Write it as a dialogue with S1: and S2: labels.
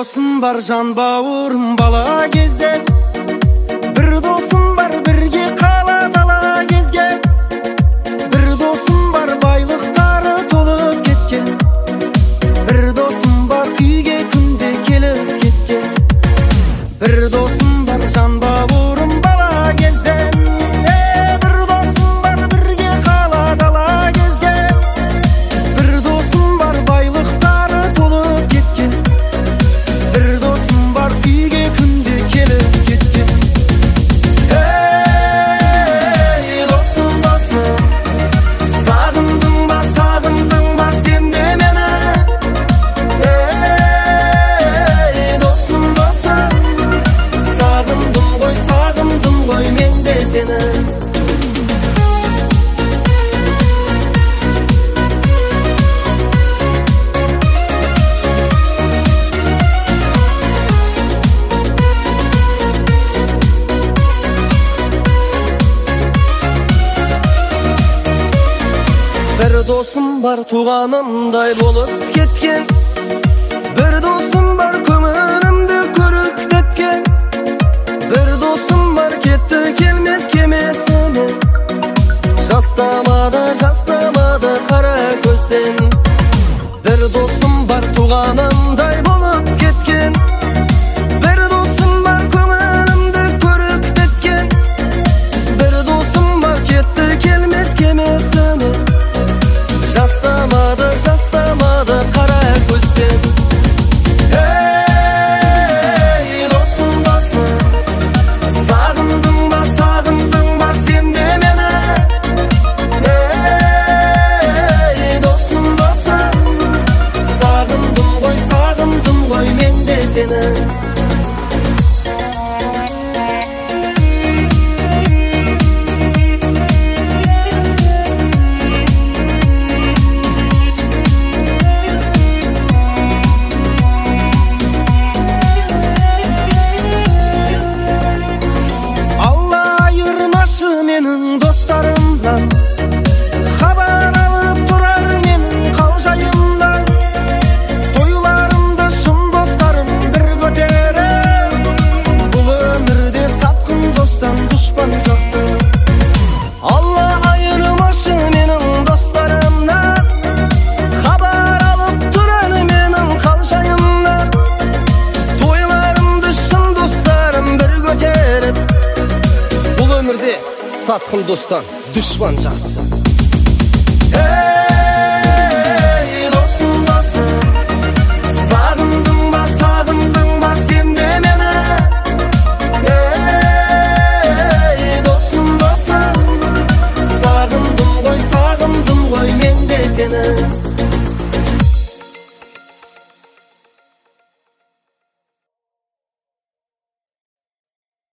S1: досым бар жан бауырым бала кезден, бір досым бар бірге қала дала кезген, бір досым бар байлықтары толып кеткен, бір досым бар үйге күнде келіп кеткен, бір досым бар жан бауырым бала кезден, бір досым бар бірге қала дала кезген, бір досым бар байлықтары толып кеткен, бір досым бар үйге күнде келіп кеткен. Досым, досым, сағындың ба сен де мені? Досым, досым, сағындым ғой мен де сені. Bir dosum var tuğanımday bolup ketken, bir dosum var kömürümde körüktetken, bir dosum var ketti kelmez kemesine, jastamadı kara gözden. Bir dosum var tuğanımday bolup ketken, bir dosum var kömürümde körüktetken, bir dosum var ketti kelmez kemesine, jastamadı kara gözden. Dosum, dosum, sağındың ба sen de meni? Dosum, dosum, sağındım ғой мен de seni. Менің достарымдан хабар алып тұрар менің қалжайымдан, тойларымды шын достарым бір көтерер, бұл өмірде сатқын достан дұшпан жақсы. Алла айырмашы менің достарымнан, хабар алып тұрар менің қалжайымдан, тойларымды шын достарым бір көтеріп, бұл өмірде сатқын достан düşman жақсы. Досым, досым, сағындың ба sen de meni? Досым, досым, сағындым ғой мен де сені.